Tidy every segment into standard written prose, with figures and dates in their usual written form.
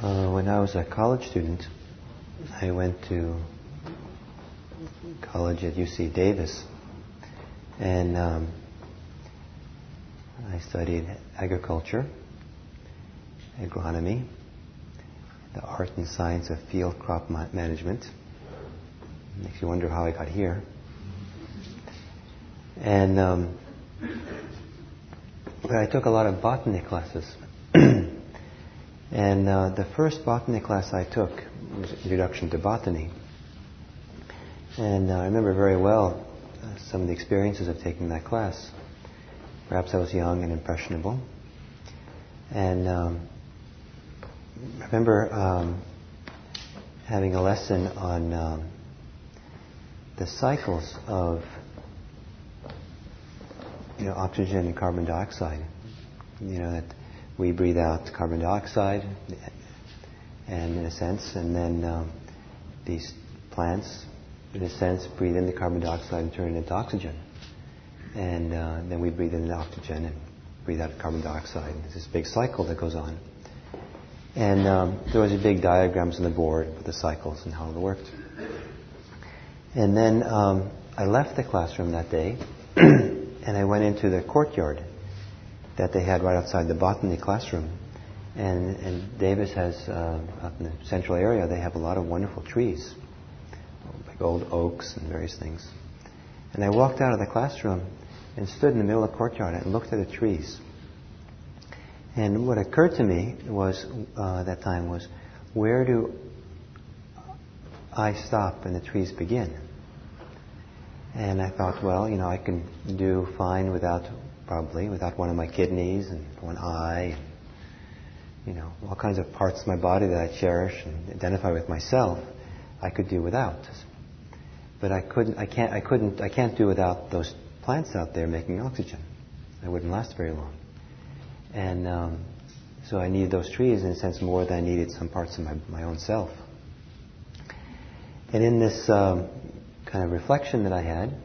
When I was a college student, I went to college at UC Davis, and I studied agriculture, agronomy, the art and science of field crop management. Makes you wonder how I got here. And but I took a lot of botany classes. And the first botany class I took was Introduction to Botany. And I remember very well some of the experiences of taking that class. Perhaps I was young and impressionable. And I remember having a lesson on the cycles of oxygen and carbon dioxide. That we breathe out carbon dioxide, and in a sense, and then these plants, in a sense, breathe in the carbon dioxide and turn it into oxygen. And then we breathe in the oxygen and breathe out carbon dioxide. There's this big cycle that goes on. And there was big diagrams on the board with the cycles and how it worked. And then I left the classroom that day, and I went into the courtyard that they had right outside the botany classroom. And Davis has, up in the central area, they have a lot of wonderful trees, like old oaks and various things. And I walked out of the classroom and stood in the middle of the courtyard and looked at the trees. And what occurred to me was, that time was, where do I stop and the trees begin? And I thought, well, I can do fine without one of my kidneys and one eye, and all kinds of parts of my body that I cherish and identify with myself, I could do without. But I can't do without those plants out there making oxygen. I wouldn't last very long. And so I needed those trees in a sense more than I needed some parts of my own self. And in this kind of reflection that I had,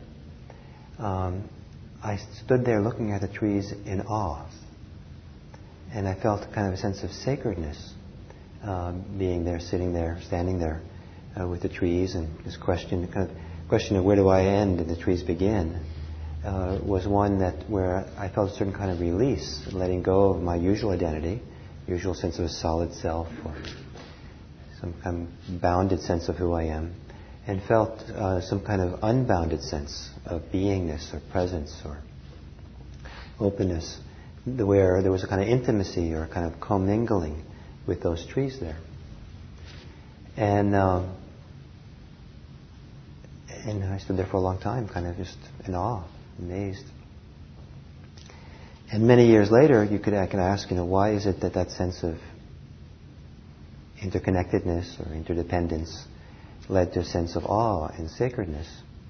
I stood there looking at the trees in awe. And I felt kind of a sense of sacredness, being there, sitting there, standing there with the trees. And this question of where do I end and the trees begin, was one where I felt a certain kind of release, letting go of my usual identity, usual sense of a solid self, or some kind of bounded sense of who I am, and felt some kind of unbounded sense of beingness or presence or openness, where there was a kind of intimacy or a kind of commingling with those trees there. And I stood there for a long time, kind of just in awe, amazed. And many years later, I can ask, why is it that sense of interconnectedness or interdependence led to a sense of awe and sacredness?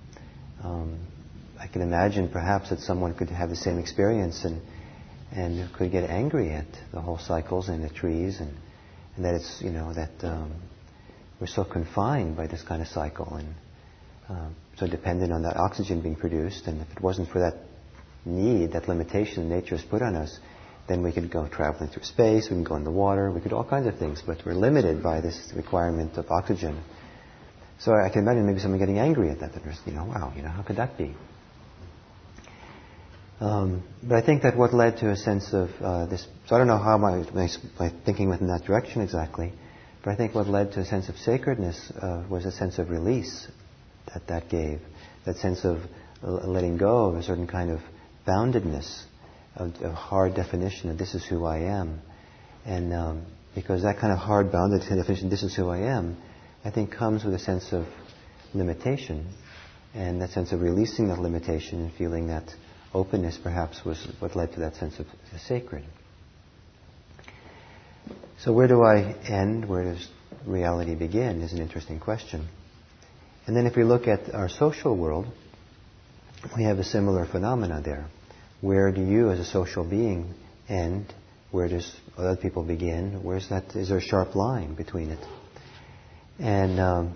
I can imagine perhaps that someone could have the same experience and could get angry at the whole cycles and the trees and that it's that we're so confined by this kind of cycle and so dependent on that oxygen being produced, and if it wasn't for that need, that limitation nature has put on us, then we could go traveling through space, we can go in the water, we could do all kinds of things, but we're limited by this requirement of oxygen. So I can imagine maybe someone getting angry at that, wow, how could that be? But I think that what led to a sense of this, so I don't know how my thinking went in that direction exactly, but I think what led to a sense of sacredness was a sense of release that gave, that sense of letting go of a certain kind of boundedness, of hard definition of this is who I am. And because that kind of hard bounded definition, this is who I am, I think comes with a sense of limitation, and that sense of releasing that limitation and feeling that openness perhaps was what led to that sense of the sacred. So where do I end? Where does reality begin is an interesting question. And then if we look at our social world, we have a similar phenomena there. Where do you as a social being end? Where does other people begin? Is there a sharp line between it? And,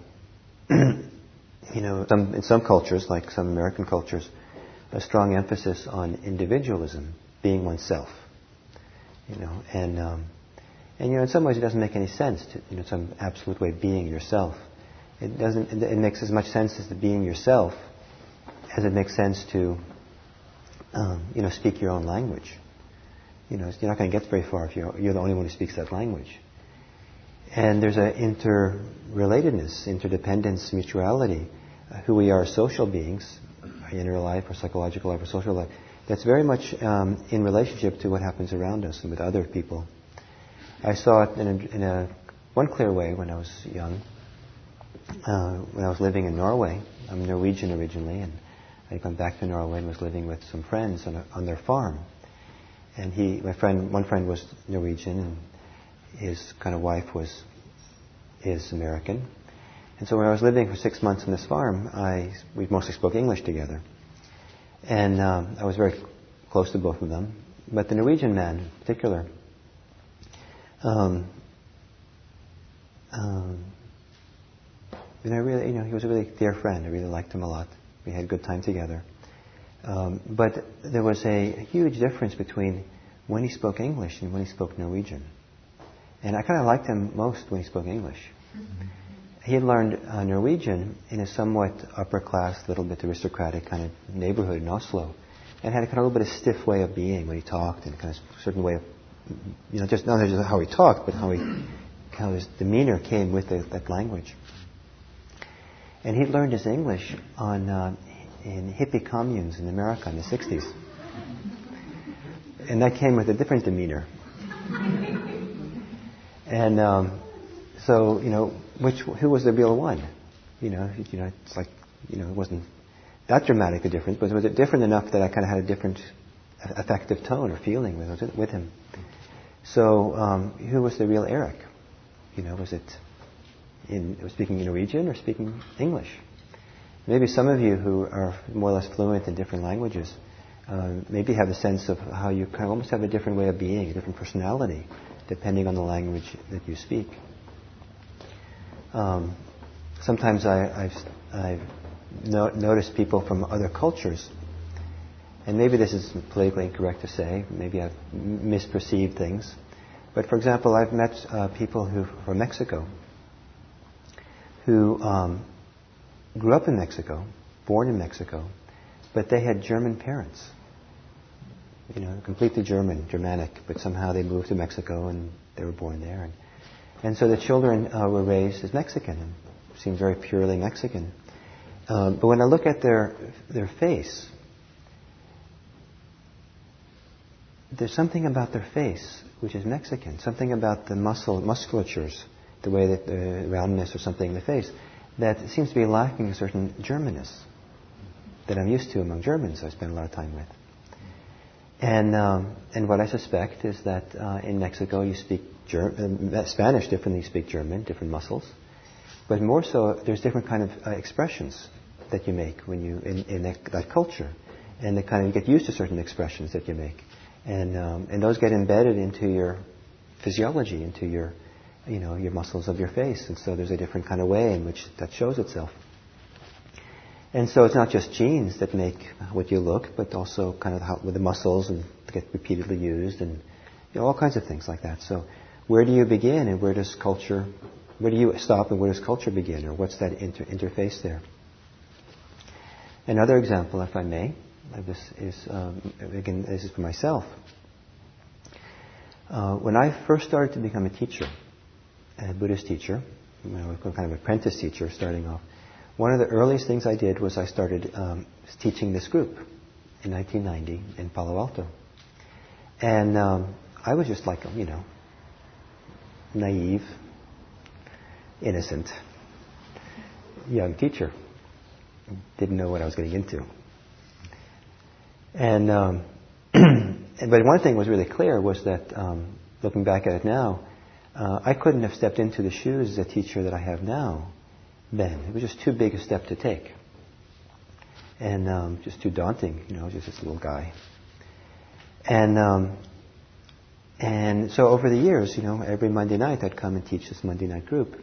in some cultures, like some American cultures, a strong emphasis on individualism, being oneself. And And in some ways, it doesn't make any sense to, some absolute way being yourself. It doesn't. It makes as much sense as to being yourself as it makes sense to, speak your own language. You're not going to get very far if you're the only one who speaks that language. And there's an interrelatedness, interdependence, mutuality. Who we are as social beings, our inner life, our psychological life, our social life, that's very much in relationship to what happens around us and with other people. I saw it in one clear way when I was young. When I was living in Norway, I'm Norwegian originally, and I'd gone back to Norway and was living with some friends on their farm. And one friend was Norwegian, and his kind of wife is American. And so when I was living for 6 months on this farm, we mostly spoke English together. And I was very close to both of them. But the Norwegian man in particular, he was a really dear friend. I really liked him a lot. We had a good time together. But there was a huge difference between when he spoke English and when he spoke Norwegian. And I kind of liked him most when he spoke English. Mm-hmm. He had learned Norwegian in a somewhat upper class, little bit aristocratic kind of neighborhood in Oslo, and had a kind of a little bit of stiff way of being when he talked, and kind of a certain way of, just not just how he talked, but how his demeanor came with that language. And he'd learned his English in hippie communes in America in the 60s. And that came with a different demeanor. And so, who was the real one? It's like, it wasn't that dramatic a difference, but was it different enough that I kind of had a different affective tone or feeling with him? So, who was the real Eric? Was it speaking Norwegian or speaking English? Maybe some of you who are more or less fluent in different languages maybe have a sense of how you kind of almost have a different way of being, a different personality, depending on the language that you speak. Sometimes I've noticed people from other cultures, and maybe this is politically incorrect to say, maybe I've misperceived things, but for example, I've met people who from Mexico who grew up in Mexico, born in Mexico, but they had German parents. Completely Germanic, but somehow they moved to Mexico and they were born there. And so the children were raised as Mexican and seemed very purely Mexican. But when I look at their face, there's something about their face which is Mexican, something about the musculatures, the way that the roundness or something in the face, that seems to be lacking a certain Germanness that I'm used to among Germans I spend a lot of time with. And what I suspect is that in Mexico you speak Spanish differently, you speak German, different muscles, but more so there's different kind of expressions that you make when you in that culture, and you get used to certain expressions that you make, and those get embedded into your physiology, into your your muscles of your face, and so there's a different kind of way in which that shows itself. And so it's not just genes that make what you look, but also kind of how with the muscles and get repeatedly used, and all kinds of things like that. So where do you begin, and where do you stop, and where does culture begin, or what's that interface there? Another example, if I may, this is for myself. When I first started to become a teacher, a Buddhist teacher, kind of apprentice teacher starting off, one of the earliest things I did was I started teaching this group in 1990 in Palo Alto. And I was just like, naive, innocent, young teacher. Didn't know what I was getting into. And but one thing was really clear was that, looking back at it now, I couldn't have stepped into the shoes as a teacher that I have now then. It was just too big a step to take. And just too daunting, just this little guy. And so over the years, every Monday night I'd come and teach this Monday night group.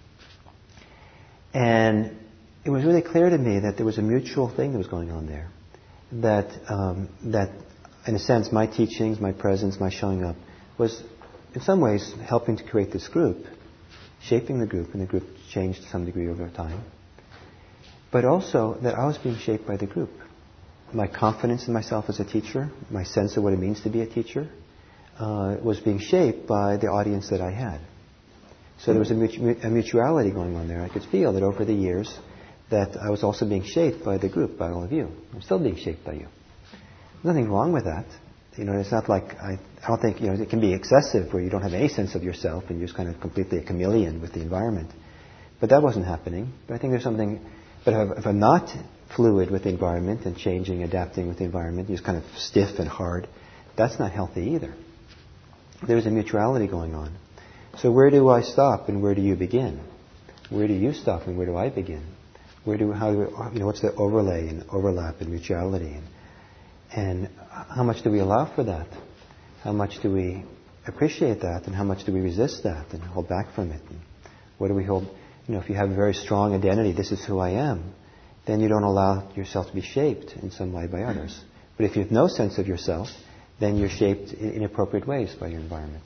And it was really clear to me that there was a mutual thing that was going on there. That in a sense, my teachings, my presence, my showing up was in some ways, helping to create this group, shaping the group, and the group changed to some degree over time. But also that I was being shaped by the group. My confidence in myself as a teacher, my sense of what it means to be a teacher, was being shaped by the audience that I had. So there was a mutuality going on there. I could feel that over the years that I was also being shaped by the group, by all of you. I'm still being shaped by you. There's nothing wrong with that. It's not like, I don't think, it can be excessive where you don't have any sense of yourself and you're just kind of completely a chameleon with the environment. But that wasn't happening. But I think there's something, but if I'm not fluid with the environment and changing, adapting with the environment, you're just kind of stiff and hard, that's not healthy either. There's a mutuality going on. So where do I stop and where do you begin? Where do you stop and where do I begin? What's the overlay and overlap and mutuality? And how much do we allow for that? How much do we appreciate that? And how much do we resist that and hold back from it? And what do we hold? If you have a very strong identity, this is who I am, then you don't allow yourself to be shaped in some way by others. But if you have no sense of yourself, then you're shaped in inappropriate ways by your environment.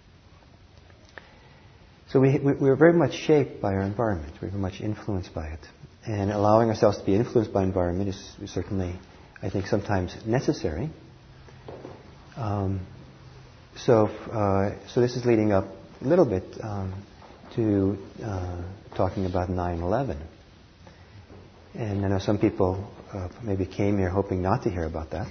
So we're very much shaped by our environment. We're very much influenced by it. And allowing ourselves to be influenced by environment is certainly, I think, sometimes necessary. So this is leading up a little bit to talking about 9/11. And I know some people maybe came here hoping not to hear about that.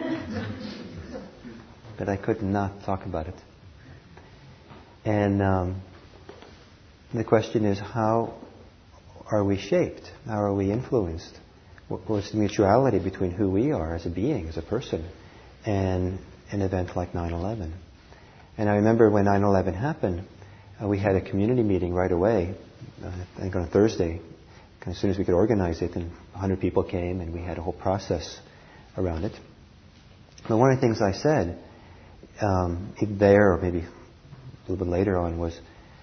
But I could not talk about it. And the question is, how are we shaped? How are we influenced? What's the mutuality between who we are as a being, as a person, and an event like 9/11? And I remember when 9/11 happened, we had a community meeting right away, I think on a Thursday, as soon as we could organize it, and 100 people came, and we had a whole process around it. But one of the things I said, either there or maybe a little bit later on, was,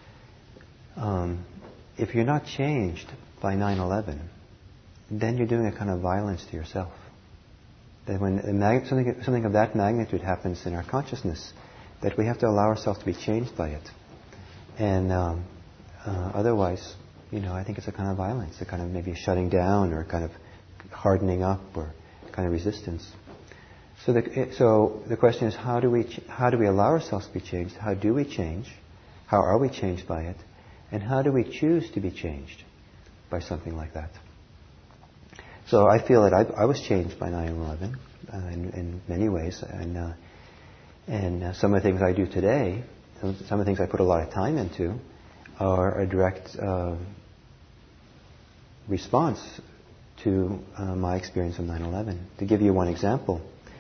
if you're not changed by 9/11, then you're doing a kind of violence to yourself. That when something of that magnitude happens in our consciousness, that we have to allow ourselves to be changed by it. And otherwise, I think it's a kind of violence, a kind of maybe shutting down or kind of hardening up or kind of resistance. So the question is, how do we allow ourselves to be changed? How do we change? How are we changed by it? And how do we choose to be changed by something like that? So I feel that I was changed by 9/11 in many ways, and some of the things I do today, some of the things I put a lot of time into, are a direct response to my experience of 9/11. To give you one example,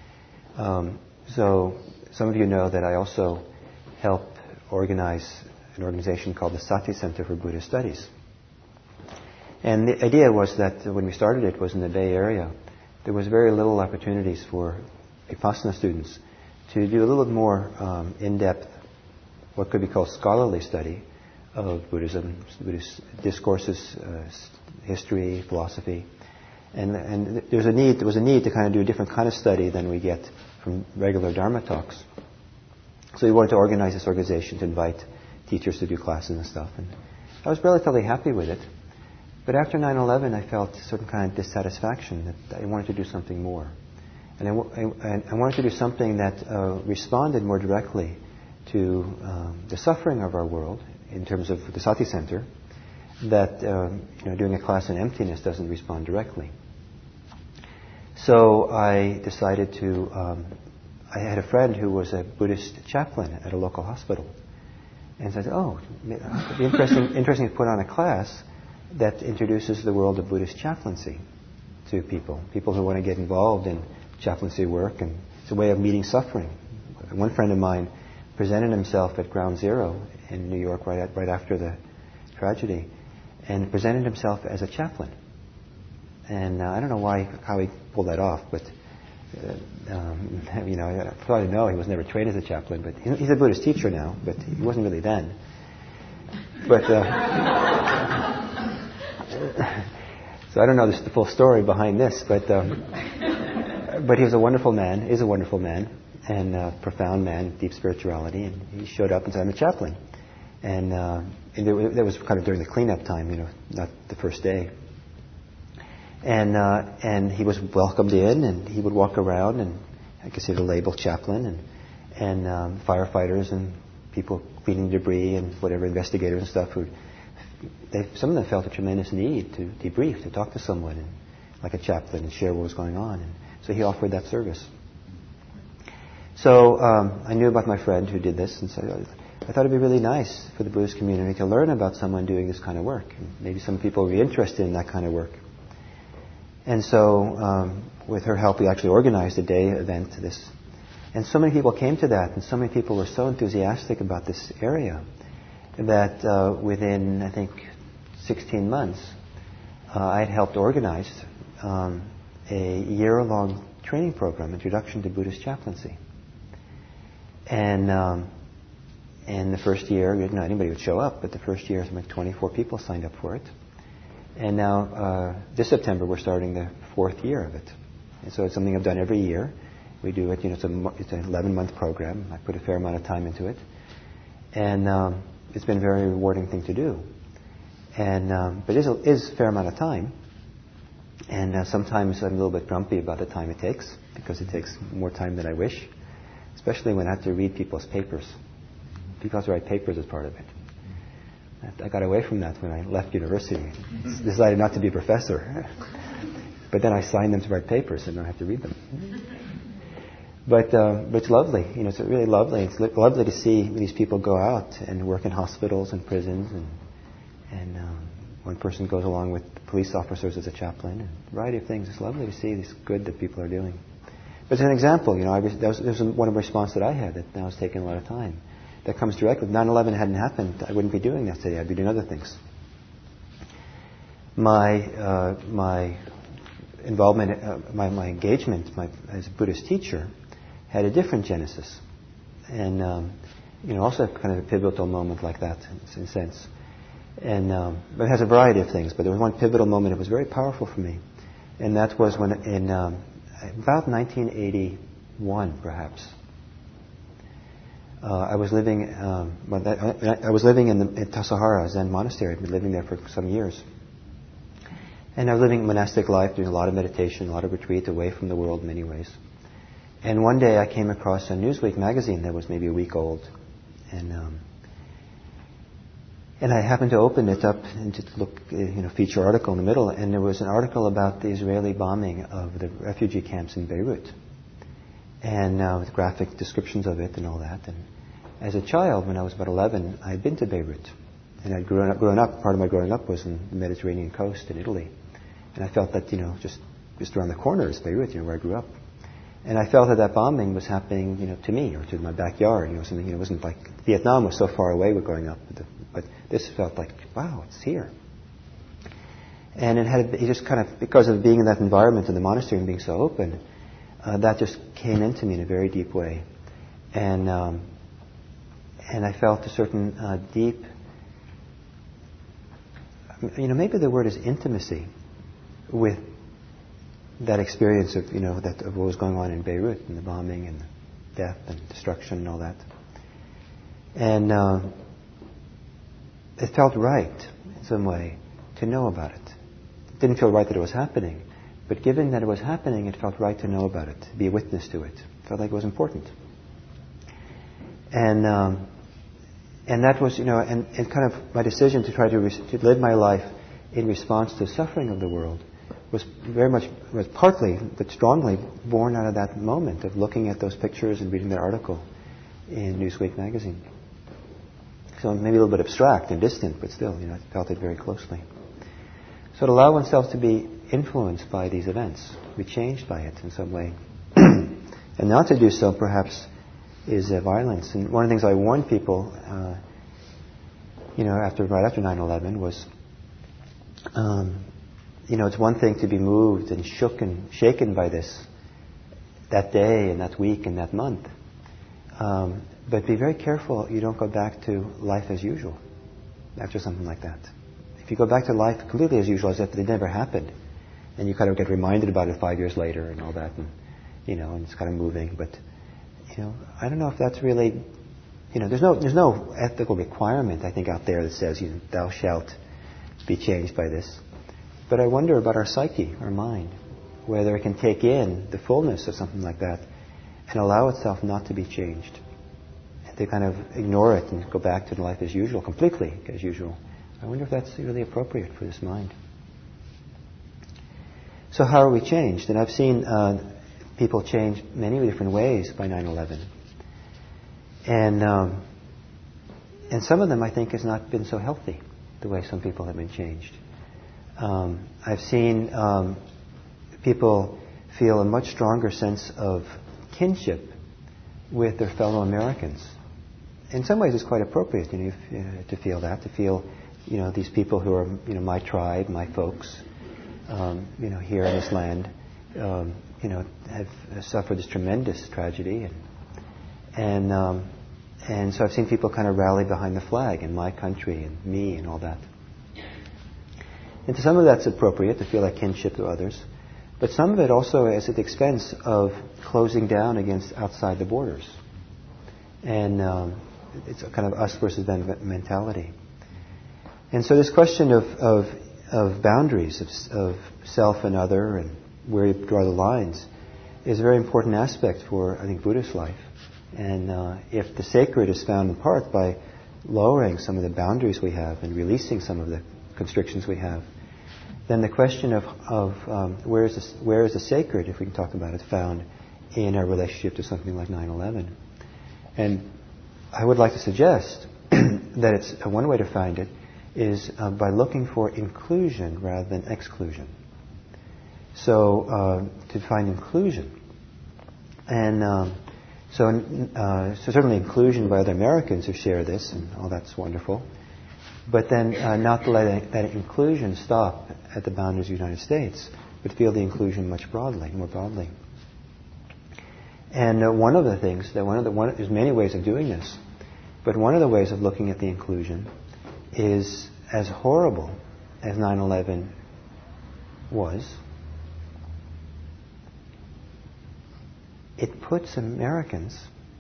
so some of you know that I also help organize an organization called the Sati Center for Buddhist Studies. And the idea was that when we started it was in the Bay Area. There was very little opportunities for Vipassana students to do a little bit more in-depth, what could be called scholarly study of Buddhism, Buddhist discourses, history, philosophy. And there was a need to kind of do a different kind of study than we get from regular Dharma talks. So we wanted to organize this organization to invite teachers to do classes and stuff. And I was relatively happy with it. But after 9/11, I felt a certain kind of dissatisfaction that I wanted to do something more. And I wanted to do something that responded more directly to the suffering of our world in terms of the Sati Center, that doing a class on emptiness doesn't respond directly. So I decided I had a friend who was a Buddhist chaplain at a local hospital. And said, it'd be interesting to put on a class that introduces the world of Buddhist chaplaincy to people who want to get involved in chaplaincy work, and it's a way of meeting suffering. One friend of mine presented himself at Ground Zero in New York right after the tragedy, and presented himself as a chaplain. And I don't know how he pulled that off, but I probably know he was never trained as a chaplain, but he's a Buddhist teacher now, but he wasn't really then. But so I don't know the full story behind this, but he was a wonderful man, is a wonderful man, and profound man, deep spirituality, and he showed up and said, I'm a chaplain. And that was kind of during the cleanup time, not the first day. And he was welcomed in, and he would walk around, and I guess he had a label chaplain, and firefighters and people cleaning debris and whatever, investigators and stuff, some of them felt a tremendous need to debrief, to talk to someone, and, like a chaplain, and share what was going on. And so he offered that service. So I knew about my friend who did this, and so I thought it'd be really nice for the Buddhist community to learn about someone doing this kind of work. And maybe some people would be interested in that kind of work. And so with her help, we actually organized a day event to this. And so many people came to that, and so many people were so enthusiastic about this area that within, I think, 16 months, I had helped organize a year-long training program, Introduction to Buddhist Chaplaincy. And the first year, not anybody would show up, but the first year, something like 24 people signed up for it. And now, this September, we're starting the 4th year of it. And so it's something I've done every year. We do it, it's an 11-month program. I put a fair amount of time into it. And it's been a very rewarding thing to do. And but it is a fair amount of time. And sometimes I'm a little bit grumpy about the time it takes, because it takes more time than I wish, especially when I have to read people's papers. People have to write papers as part of it. I got away from that when I left university. Decided not to be a professor. But then I signed them to write papers and I don't have to read them. But it's lovely. It's really lovely. It's lovely to see these people go out and work in hospitals and prisons. And one person goes along with police officers as a chaplain. And a variety of things. It's lovely to see this good that people are doing. But as an example, that was one of the response that I had that now is taking a lot of time. That comes directly. If 9/11 hadn't happened, I wouldn't be doing that today. I'd be doing other things. My involvement, my engagement as a Buddhist teacher had a different genesis, and also kind of a pivotal moment like that in a sense. And but it has a variety of things. But there was one pivotal moment that was very powerful for me, and that was when in about 1981, perhaps. I was living in Tassajara Zen monastery. I'd been living there for some years. And I was living a monastic life, doing a lot of meditation, a lot of retreat, away from the world in many ways. And one day I came across a Newsweek magazine that was maybe a week old. And I happened to open it up and just look, feature article in the middle, and there was an article about the Israeli bombing of the refugee camps in Beirut. And with graphic descriptions of it and all that. And as a child, when I was about 11, I had been to Beirut. And I'd grown up, part of my growing up was in the Mediterranean coast in Italy. And I felt that, just around the corner is Beirut, where I grew up. And I felt that bombing was happening, to me, or to my backyard, something, it wasn't like, Vietnam was so far away with growing up. But this felt like, wow, it's here. And it just kind of, because of being in that environment in the monastery and being so open, that just came into me in a very deep way. And I felt a certain deep, maybe the word is intimacy with that experience of, of what was going on in Beirut and the bombing and the death and destruction and all that. And it felt right in some way to know about it. It didn't feel right that it was happening. But given that it was happening, it felt right to know about it, to be a witness to it. It felt like it was important. And that was, and kind of my decision to try to live my life in response to the suffering of the world was partly, but strongly born out of that moment of looking at those pictures and reading that article in Newsweek magazine. So maybe a little bit abstract and distant, but still, I felt it very closely. So to allow oneself to be influenced by these events, be changed by it in some way, and not to do so perhaps is violence. And one of the things I warned people, right after 9/11 was, it's one thing to be moved and shaken by this that day and that week and that month, but be very careful you don't go back to life as usual after something like that. If you go back to life completely as usual, as if it never happened, and you kind of get reminded about it 5 years later and all that, and and it's kind of moving, but I don't know if that's really, there's no ethical requirement, I think, out there that says, thou shalt be changed by this. But I wonder about our psyche, our mind, whether it can take in the fullness of something like that and allow itself not to be changed. And to kind of ignore it and go back to life as usual, completely as usual. I wonder if that's really appropriate for this mind. So how are we changed? And I've seen people change many different ways by 9/11. And some of them, I think, has not been so healthy, the way some people have been changed. I've seen people feel a much stronger sense of kinship with their fellow Americans. In some ways, it's quite appropriate, to feel that, to feel, these people who are, my tribe, my folks, here in this land, have suffered this tremendous tragedy, and so I've seen people kind of rally behind the flag and my country and me and all that. And to some of that's appropriate to feel like kinship to others, but some of it also is at the expense of closing down against outside the borders, and it's a kind of us versus them mentality. And so this question of boundaries, of self and other, and where you draw the lines, is a very important aspect for, I think, Buddhist life. And if the sacred is found in part by lowering some of the boundaries we have and releasing some of the constrictions we have, then the question of where is the sacred, if we can talk about it, found in our relationship to something like 9/11. And I would like to suggest that it's one way to find it is by looking for inclusion rather than exclusion. So to find inclusion, and so certainly inclusion by other Americans who share this, and all that's wonderful. But then not to let that inclusion stop at the boundaries of the United States, but feel the inclusion more broadly. And one of the things that there's many ways of doing this, but one of the ways of looking at the inclusion is, as horrible as 9/11 was, it puts Americans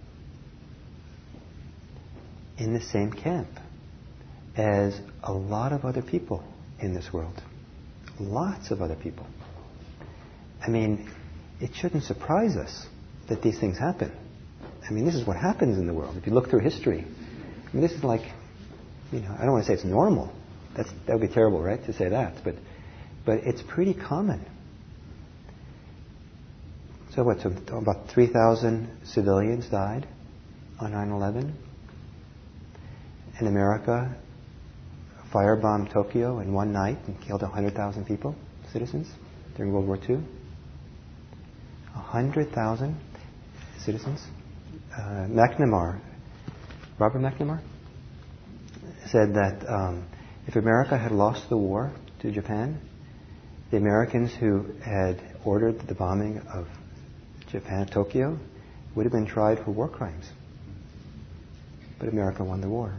in the same camp as a lot of other people in this world. Lots of other people. I mean, it shouldn't surprise us that these things happen. I mean, this is what happens in the world. If you look through history, I mean, this is like, I don't want to say it's normal. That would be terrible, right, to say that. But it's pretty common. So about 3,000 civilians died on 9/11. In America, firebombed Tokyo in one night and killed 100,000 people, citizens, during World War II. 100,000 citizens. Robert McNamara, said that if America had lost the war to Japan, the Americans who had ordered the bombing of Japan, Tokyo, would have been tried for war crimes. But America won the war.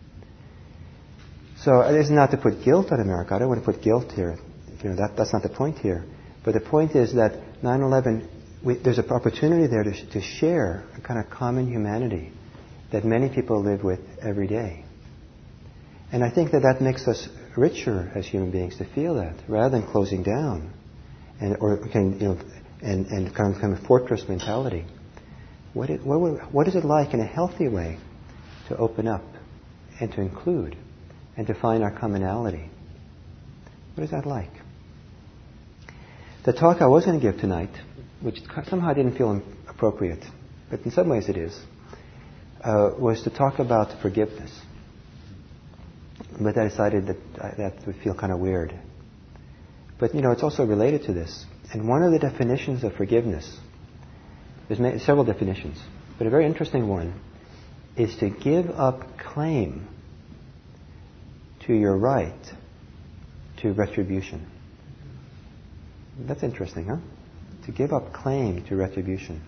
So it is not to put guilt on America. I don't want to put guilt here. That's not the point here. But the point is that 9/11, there's an opportunity there to share a kind of common humanity that many people live with every day. And I think that makes us richer as human beings to feel that, rather than closing down and kind of fortress mentality. What is it like in a healthy way to open up and to include and to find our commonality? What is that like? The talk I was going to give tonight, which somehow didn't feel appropriate, but in some ways it is, was to talk about forgiveness. But I decided that would feel kind of weird. But it's also related to this. And one of the definitions of forgiveness, there's several definitions, but a very interesting one is to give up claim to your right to retribution. That's interesting, huh? To give up claim to retribution.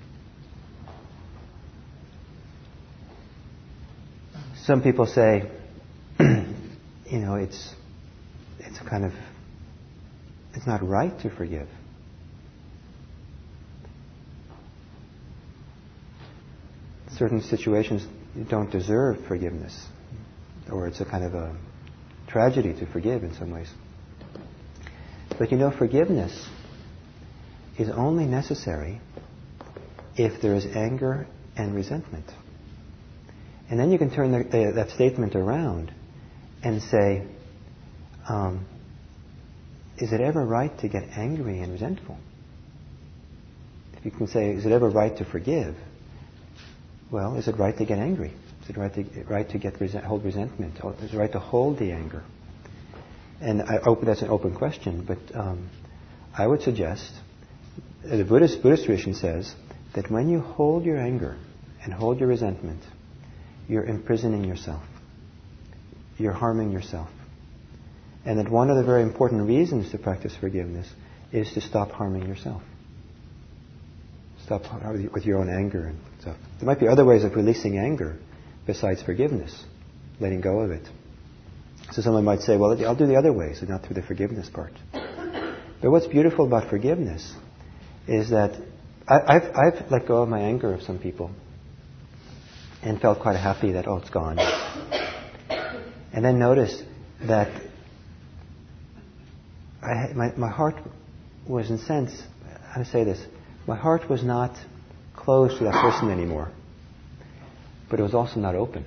Some people say, it's not right to forgive. certain situations don't deserve forgiveness, or it's a kind of a tragedy to forgive in some ways. But forgiveness is only necessary if there is anger and resentment. And then you can turn that statement around and say, is it ever right to get angry and resentful? If you can say, is it ever right to forgive? Well, is it right to get angry? Is it right to hold resentment? Is it right to hold the anger? And that's an open question, but I would suggest, the Buddhist tradition says that when you hold your anger and hold your resentment, you're imprisoning yourself. You're harming yourself. And that one of the very important reasons to practice forgiveness is to stop harming yourself. Stop with your own anger and stuff. There might be other ways of releasing anger besides forgiveness, letting go of it. So someone might say, well, I'll do the other ways, and not through the forgiveness part. But what's beautiful about forgiveness is that I've let go of my anger of some people and felt quite happy that, it's gone. And then noticed that my heart was, in a sense, how to say this, my heart was not closed to that person anymore, but it was also not open.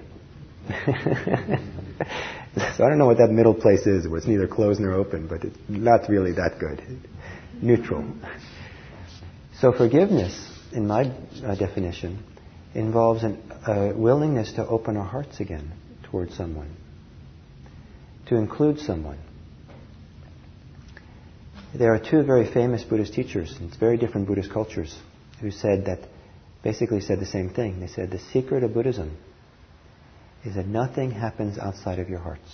So I don't know what that middle place is, where it's neither closed nor open, but it's not really that good. Neutral. So forgiveness, in my definition, involves a willingness to open our hearts again towards someone, to include someone. There are two very famous Buddhist teachers in very different Buddhist cultures who basically said the same thing. They said the secret of Buddhism is that nothing happens outside of your hearts.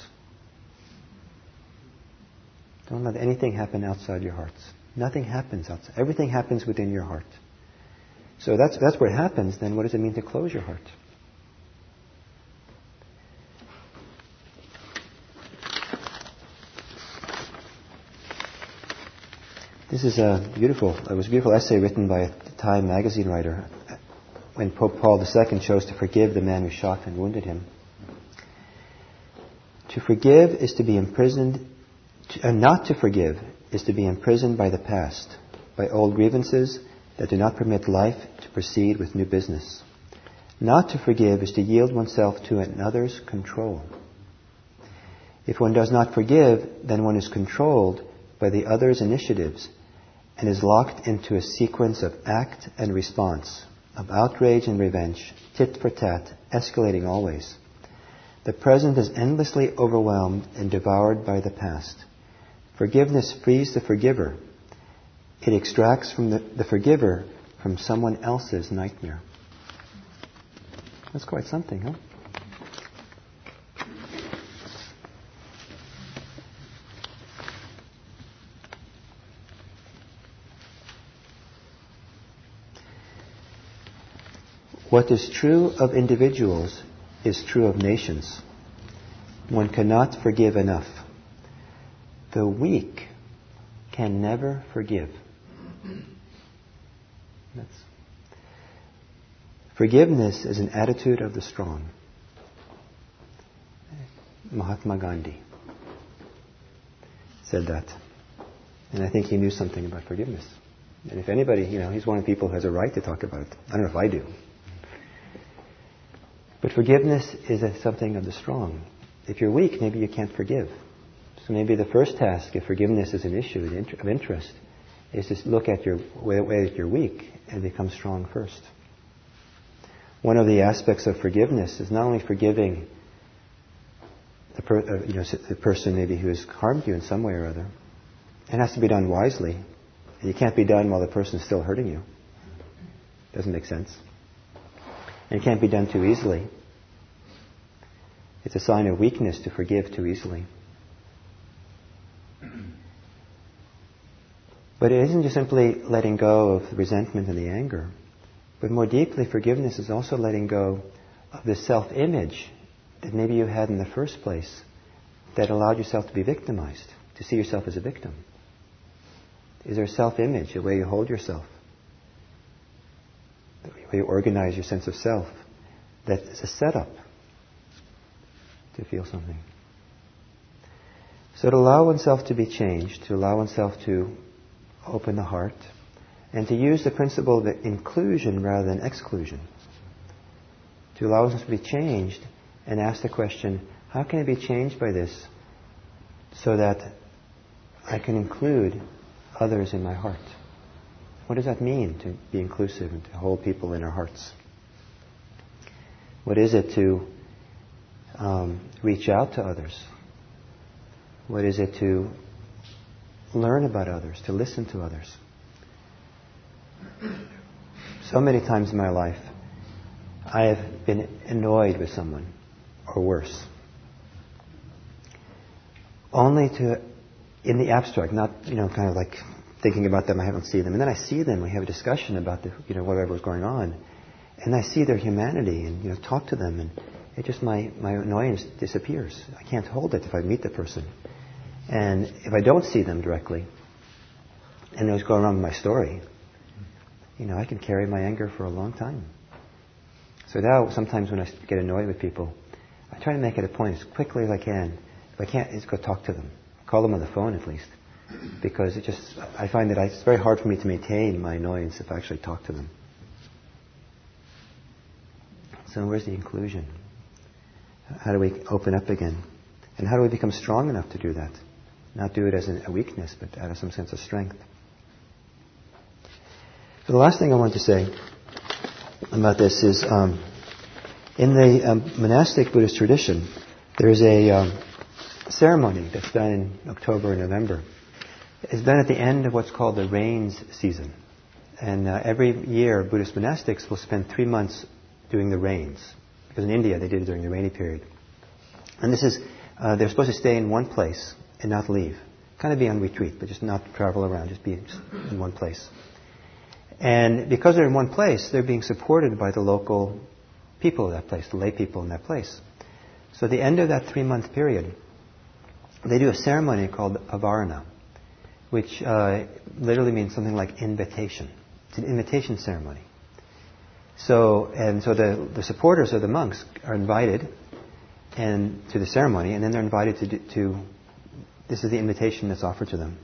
Don't let anything happen outside your hearts. Nothing happens outside. Everything happens within your heart. So that's where it happens. Then what does it mean to close your heart? This is a beautiful essay written by a Time magazine writer when Pope Paul II chose to forgive the man who shot and wounded him. To forgive is to be imprisoned, and not to forgive is to be imprisoned by the past, by old grievances that do not permit life to proceed with new business. Not to forgive is to yield oneself to another's control. If one does not forgive, then one is controlled by the other's initiatives and is locked into a sequence of act and response, of outrage and revenge, tit for tat, escalating always. The present is endlessly overwhelmed and devoured by the past. Forgiveness frees the forgiver. It extracts from the forgiver from someone else's nightmare. That's quite something, huh? What is true of individuals is true of nations. One cannot forgive enough. The weak can never forgive. Forgiveness is an attitude of the strong. Mahatma Gandhi said that. And I think he knew something about forgiveness. And if anybody, he's one of the people who has a right to talk about it. I don't know if I do. But forgiveness is something of the strong. If you're weak, maybe you can't forgive. So maybe the first task, if forgiveness is an issue of interest, is to look at your way that you're weak and become strong first. One of the aspects of forgiveness is not only forgiving the person maybe who has harmed you in some way or other. It has to be done wisely. It can't be done while the person is still hurting you. Doesn't make sense. And it can't be done too easily. It's a sign of weakness to forgive too easily. But it isn't just simply letting go of the resentment and the anger. But more deeply, forgiveness is also letting go of the self-image that maybe you had in the first place that allowed yourself to be victimized, to see yourself as a victim. Is there a self-image, a way you hold yourself, the way you organize your sense of self that is a setup to feel something. So to allow oneself to be changed, to allow oneself to open the heart, and to use the principle of inclusion rather than exclusion. To allow oneself to be changed and ask the question, how can I be changed by this so that I can include others in my heart? What does that mean, to be inclusive and to hold people in our hearts? What is it to reach out to others? What is it to learn about others, to listen to others? So many times in my life, I have been annoyed with someone, or worse. Only to, in the abstract, not, kind of like thinking about them, I don't see them. And then I see them, we have a discussion about whatever was going on. And I see their humanity and, talk to them, and it just, my annoyance disappears. I can't hold it if I meet the person. And if I don't see them directly, and I was going around with my story, I can carry my anger for a long time. So now, sometimes when I get annoyed with people, I try to make it a point as quickly as I can. If I can't, just go talk to them. Call them on the phone at least. Because I find that it's very hard for me to maintain my annoyance if I actually talk to them. So where's the inclusion? How do we open up again? And how do we become strong enough to do that? Not do it as a weakness, but out of some sense of strength. So the last thing I want to say about this is, in the monastic Buddhist tradition, there's a ceremony that's done in October and November. It's done at the end of what's called the rains season. And every year, Buddhist monastics will spend 3 months doing the rains. Because in India, they did it during the rainy period. And this is, they're supposed to stay in one place and not leave. Kind of be on retreat, but just not travel around, just be in one place. And because they're in one place, they're being supported by the local people of that place, the lay people in that place. So at the end of that 3-month period, they do a ceremony called avarana, which literally means something like invitation. It's an invitation ceremony. So the supporters of the monks are invited and to the ceremony, and then they're invited to this is the invitation that's offered to them.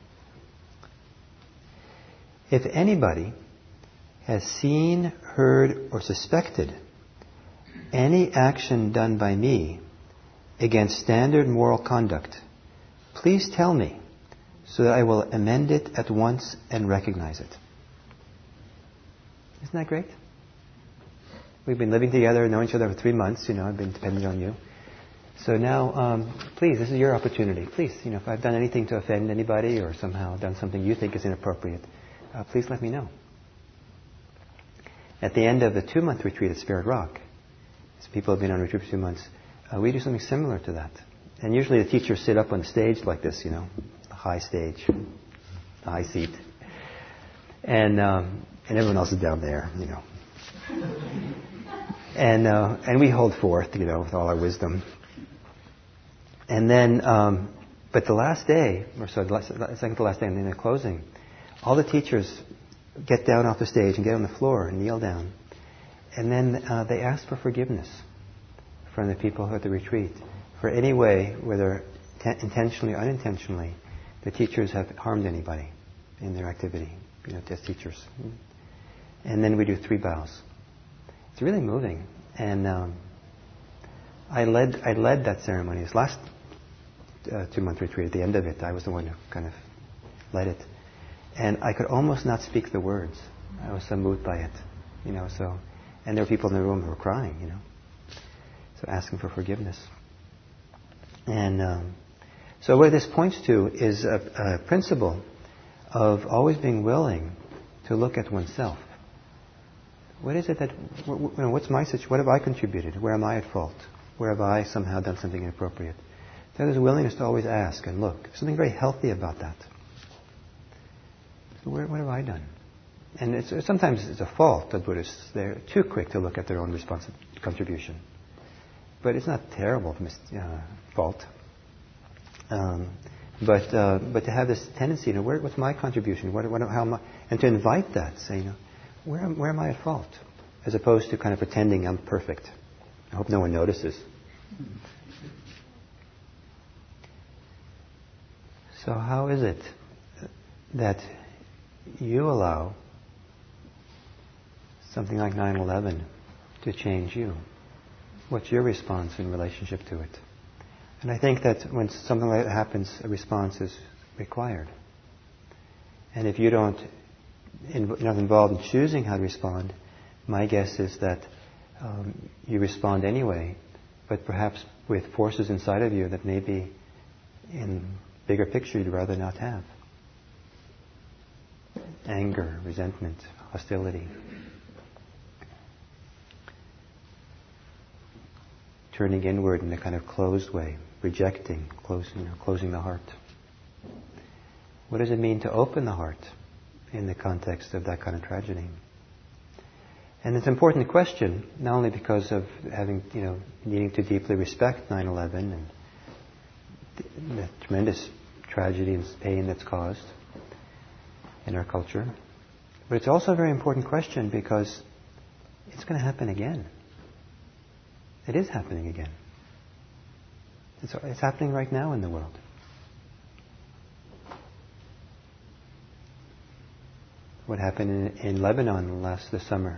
If anybody has seen, heard, or suspected any action done by me against standard moral conduct, please tell me so that I will amend it at once and recognize it. Isn't that great? We've been living together, knowing each other for 3 months, I've been dependent on you. So now, please, this is your opportunity. Please, if I've done anything to offend anybody or somehow done something you think is inappropriate, please let me know. At the end of the 2-month retreat at Spirit Rock, as people have been on retreat for 2 months, we do something similar to that. And usually the teachers sit up on the stage like this, the high stage, the high seat. And everyone else is down there, And we hold forth, with all our wisdom. And then, but the last day, or so, second to last day, and then the closing, all the teachers get down off the stage and get on the floor and kneel down. And then they ask for forgiveness from the people who are at the retreat for any way, whether intentionally or unintentionally, the teachers have harmed anybody in their activity, as teachers. And then we do 3 bows. It's really moving. And I led that ceremony. This last 2-month retreat, at the end of it, I was the one who kind of led it. And I could almost not speak the words. I was so moved by it. And there were people in the room who were crying, So asking for forgiveness. And so what this points to is a principle of always being willing to look at oneself. What is it that, what's my situation? What have I contributed? Where am I at fault? Where have I somehow done something inappropriate? So there's a willingness to always ask and look. There's something very healthy about that. So what have I done? And sometimes it's a fault of Buddhists. They're too quick to look at their own contribution. But it's not terrible fault. But to have this tendency, what's my contribution? How am I? And to invite that, say, where am I at fault? as opposed to kind of pretending I'm perfect. I hope no one notices. So how is it that you allow something like 9/11 to change you? What's your response in relationship to it? And I think that when something like that happens, a response is required. And if you're not involved in choosing how to respond, my guess is that you respond anyway, but perhaps with forces inside of you that maybe in bigger picture you'd rather not have. Anger, resentment, hostility. Turning inward in a kind of closed way, rejecting, closing the heart. What does it mean to open the heart in the context of that kind of tragedy? And it's an important question, not only because of having, needing to deeply respect 9/11 and the tremendous tragedy and pain that's caused in our culture, but it's also a very important question because it's going to happen again. It is happening again. It's happening right now in the world. What happened in Lebanon this summer,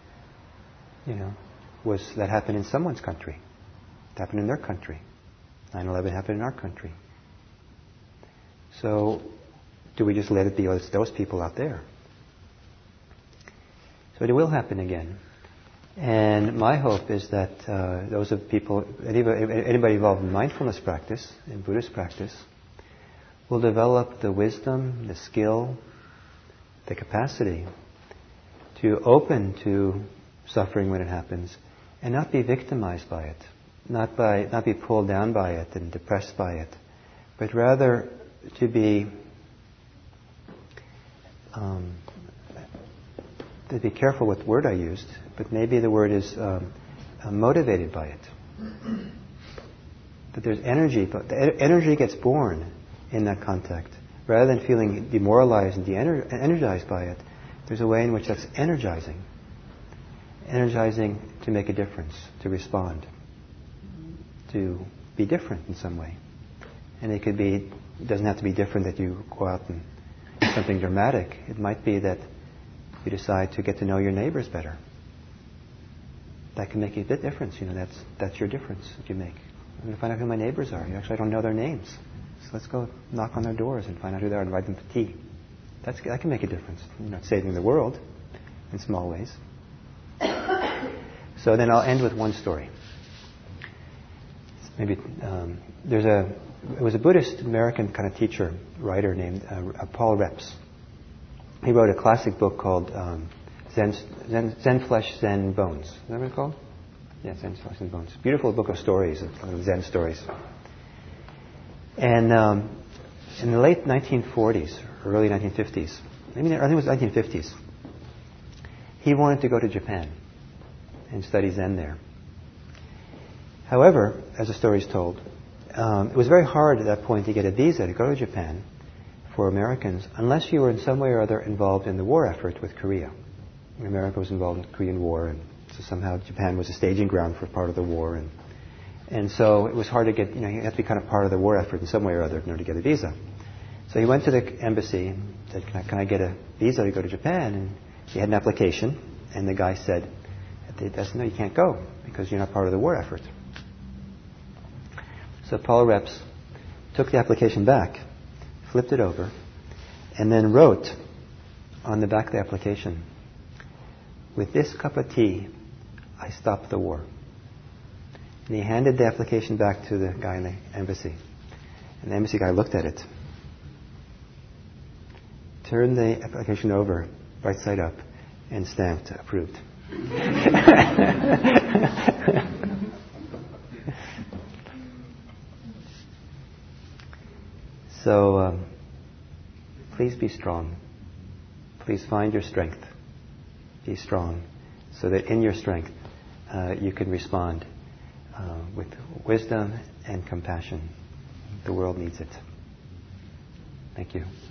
was that happened in someone's country. It happened in their country. 9/11 happened in our country. So, do we just let it be those people out there? So it will happen again. And my hope is that those of people, anybody involved in mindfulness practice, in Buddhist practice, will develop the wisdom, the skill, the capacity to open to suffering when it happens and not be victimized by it, not be pulled down by it and depressed by it, but rather to be careful what word I used, but maybe the word is motivated by it. That there's energy, but the energy gets born in that contact. Rather than feeling demoralized and energized by it, there's a way in which that's energizing. Energizing to make a difference, to respond, to be different in some way. And it doesn't have to be different that you go out and do something dramatic. It might be that you decide to get to know your neighbors better. That can make a bit difference. That's your difference that you make. I'm going to find out who my neighbors are. Actually, I don't know their names. So let's go knock on their doors and find out who they are and invite them to tea. That can make a difference. You're not saving the world in small ways. So then I'll end with one story. Maybe it was a Buddhist American kind of teacher, writer named Paul Reps. He wrote a classic book called Zen Flesh, Zen Bones. Is that what it's called? Yeah, Zen Flesh, Zen Bones. Beautiful book of stories, of Zen stories. And in the late 1940s, early 1950s, I think it was 1950s, he wanted to go to Japan and study Zen there. However, as the story is told, it was very hard at that point to get a visa to go to Japan for Americans unless you were in some way or other involved in the war effort with Korea. America was involved in the Korean War, and so somehow Japan was a staging ground for part of the war. And so it was hard to get, you have to be kind of part of the war effort in some way or other in order to get a visa. So he went to the embassy and said, can I get a visa to go to Japan? And he had an application, and the guy said, no, you can't go because you're not part of the war effort. So Paul Reps took the application back, flipped it over, and then wrote on the back of the application, "With this cup of tea, I stopped the war." And he handed the application back to the guy in the embassy. And the embassy guy looked at it, turned the application over, right side up, and stamped approved. So, please be strong. Please find your strength. Be strong, so that in your strength you can respond with wisdom and compassion. The world needs it. Thank you.